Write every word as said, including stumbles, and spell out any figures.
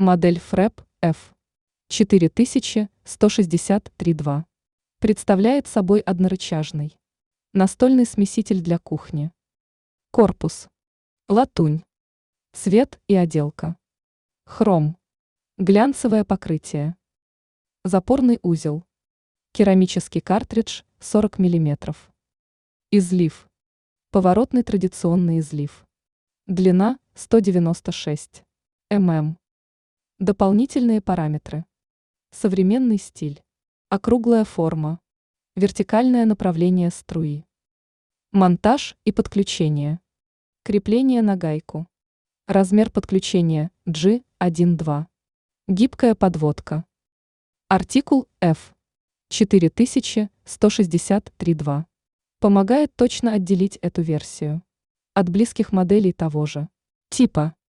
Модель фрэп эф четыре тысячи сто шестьдесят три два. Представляет собой однорычажный настольный смеситель для кухни. Корпус. Латунь. Цвет и отделка. Хром. Глянцевое покрытие. Запорный узел. Керамический картридж сорок миллиметров. Излив. Поворотный традиционный излив. Длина сто девяносто шесть миллиметров. Дополнительные параметры. Современный стиль. Округлая форма. Вертикальное направление струи. Монтаж и подключение. Крепление на гайку. Размер подключения джи один два. Гибкая подводка. Артикул эф четыре тысячи сто шестьдесят три два. Помогает точно отделить эту версию от близких моделей того же типа.